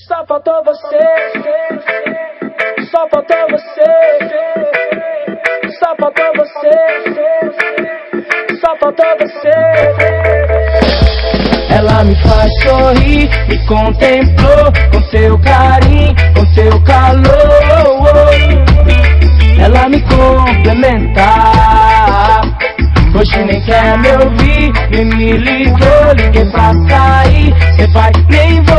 Só faltou você, só faltou você, só faltou você, só faltou você. Ela me faz sorrir, me contemplou com seu carinho, com seu calor. Ela me complementa, hoje nem quer me ouvir, nem me ligou. Liguei pra sair, cê vai nem vou.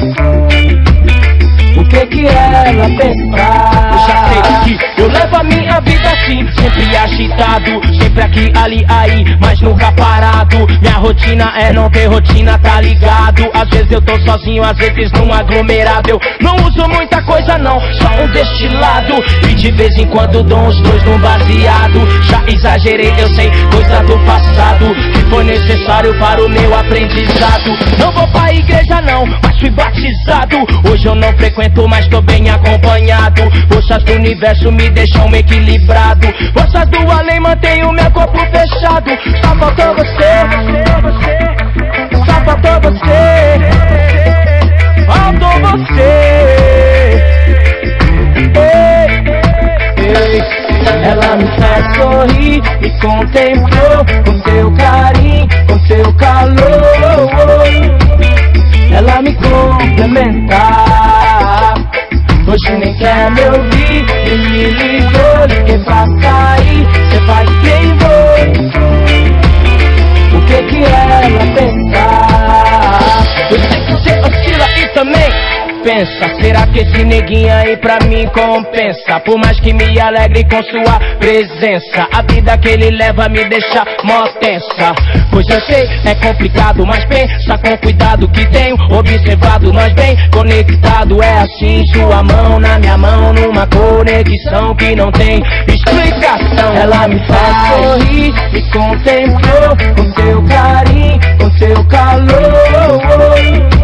O que ela pensa? Eu já sei que eu levo a minha vida assim, sempre agitado, sempre aqui, ali, aí, mas nunca parado. Minha rotina é não ter rotina, tá ligado? Às vezes eu tô sozinho, às vezes num aglomerado. Eu não uso muita coisa não, só um destilado, e de vez em quando dou uns dois num baseado. Já exagerei, eu sei, coisa do passado, que foi necessário para o meu aprendizado. Não vou pra igreja não, mas fui batizado. Hoje eu não frequento, mas tô bem acompanhado. Forças do universo me deixam equilibrado, forças do além mantêm o meu corpo fechado. Só faltou você, só faltou você, faltou você. Ei, ei. Ela me faz sorrir, me contemplou com seu carinho, com seu calor. Ela me complementa, hoje nem quer me ouvir, nem me ligou. Liguei pra sair, cê vai nem vou. O que ela pensa? Eu sei que cê oscila e também pensa, será que esse neguinho aí pra mim compensa? Por mais que me alegre com sua presença, a vida que ele leva me deixa mó tensa. Pois eu sei, é complicado, mas pensa com cuidado, que tenho observado nós bem conectado. É assim, sua mão na minha mão, numa conexão que não tem explicação. Ela me faz sorrir, me contemplou com seu carinho, com seu calor.